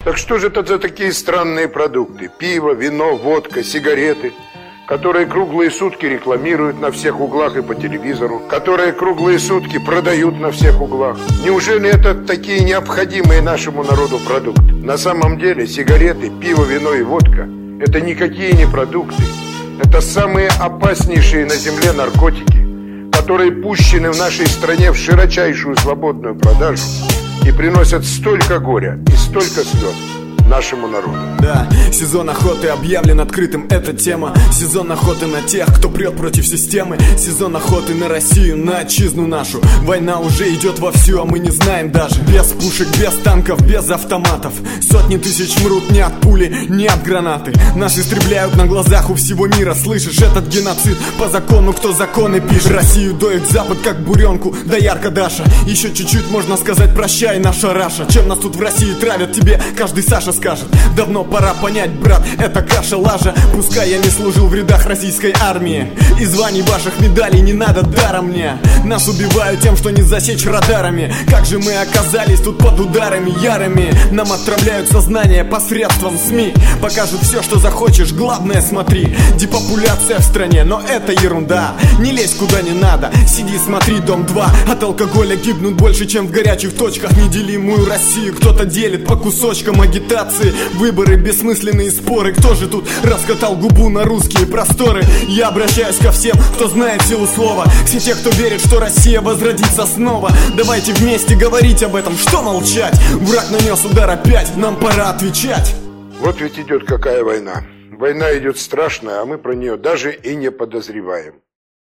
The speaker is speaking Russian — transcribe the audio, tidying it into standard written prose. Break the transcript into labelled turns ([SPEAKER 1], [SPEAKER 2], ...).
[SPEAKER 1] Так что же это за такие странные продукты? Пиво, вино, водка, сигареты, которые круглые сутки рекламируют на всех углах и по телевизору, которые круглые сутки продают на всех углах. Неужели это такие необходимые нашему народу продукты? На самом деле сигареты, пиво, вино и водка – это никакие не продукты. Это самые опаснейшие на земле наркотики, которые пущены в нашей стране в широчайшую свободную продажу и приносят столько горя и столько слез нашему народу.
[SPEAKER 2] Да, сезон охоты объявлен открытым, эта тема. Сезон охоты на тех, кто прет против системы. Сезон охоты на Россию, на отчизну нашу. Война уже идет вовсю, а мы не знаем даже. Без пушек, без танков, без автоматов. Сотни тысяч мрут не от пули, не от гранаты. Нас истребляют на глазах у всего мира. Слышишь, этот геноцид по закону, кто законы пишет. Россию доит Запад, как буренку, да ярко Даша. Еще чуть-чуть можно сказать прощай, наша Раша. Чем нас тут в России травят, тебе каждый Саша скажет. Давно пора понять, брат, это каша лажа. Пускай я не служил в рядах российской армии, и званий ваших медалей не надо даром мне. Нас убивают тем, что не засечь радарами. Как же мы оказались тут под ударами ярыми? Нам отравляют сознание посредством СМИ. Покажут все, что захочешь, главное смотри. Депопуляция в стране, но это ерунда. Не лезь куда не надо, сиди смотри Дом 2. От алкоголя гибнут больше, чем в горячих точках. Неделимую Россию кто-то делит по кусочкам. Агитации, выборы, бессмысленные споры. Кто же тут раскатал губу на русские просторы? Я обращаюсь ко всем, кто знает силу слова. Все те, кто верит, что Россия возродится снова. Давайте вместе говорить об этом, что молчать? Враг нанес удар опять, нам пора отвечать.
[SPEAKER 1] Вот ведь идет какая война. Война идет страшная, а мы про нее даже и не подозреваем.